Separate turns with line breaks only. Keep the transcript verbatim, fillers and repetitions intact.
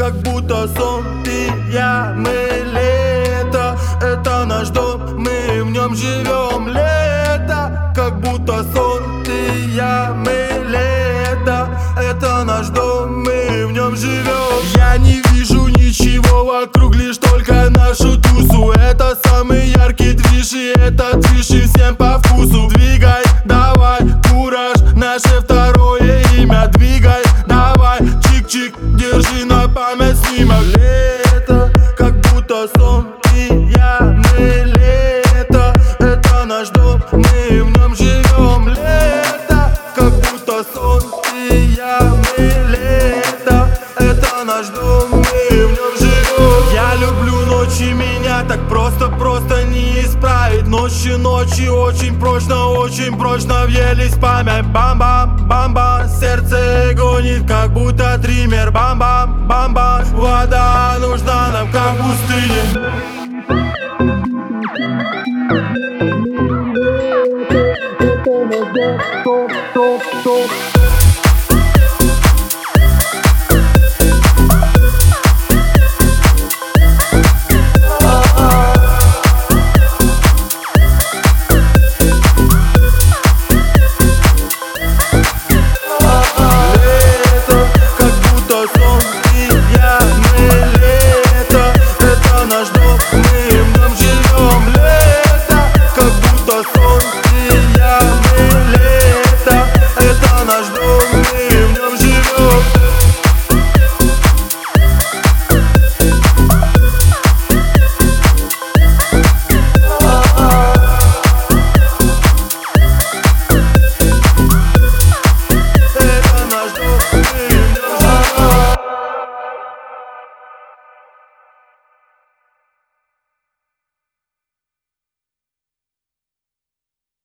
как будто сон. Ты, я, мы, лето, это наш дом, мы в нем живем. Лето, как будто сон. Ты, я, мы, лето, это наш дом, мы в нем живем. Я не вижу ничего вокруг, лишь только нашу тусу. Это самый яркий движ, и это движ и всем по вкусу. Двигай, давай, кураж, наше второе имя. Двигай, давай, чик-чик, держи на память снимок. Лето, как будто сон. Ты, я, мы, лето, это наш дом, мы в нем живем. Лето, как будто сон. Ты, я, мы, лето, это наш дом, мы в нем живем. Я люблю ночи, меня так просто-просто не исправить. Ночи, ночи очень прочно, очень прочно въелись в память. Бам-бам, бам-бам, сердце гонит, как будто триммер. Бам-бам, бам-бам, вода нужна нам, как в пустыне.